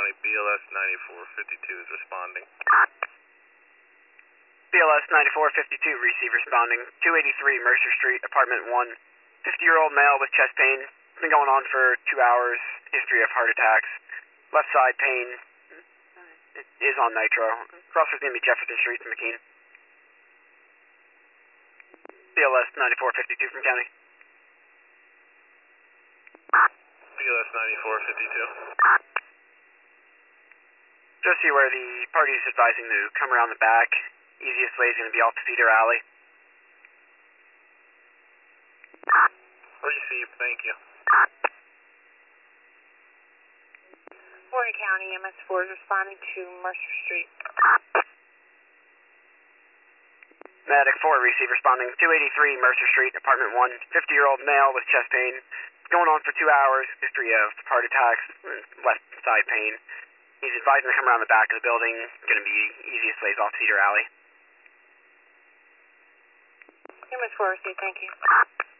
County, BLS 9452 is responding. BLS 9452, receive responding. 283 Mercer Street, apartment 1. 50-year-old male with chest pain. It's been going on for 2 hours. History of heart attacks. Left side pain. It is on nitro. Crossroads going to be Jefferson Street in McKean. BLS 9452 from County. BLS 9452. Just see where the party is advising to come around the back. Easiest way is going to be off Cedar Alley. Received, thank you. Warren County, MS4 is responding to Mercer Street. Medic 4, receive responding. 283 Mercer Street, apartment 1. 50-year-old male with chest pain. It's going on for 2 hours. History of heart attacks, left side pain. He's advising to come around the back of the building. Going to be easiest ways off Cedar Alley. MS4 received, thank you.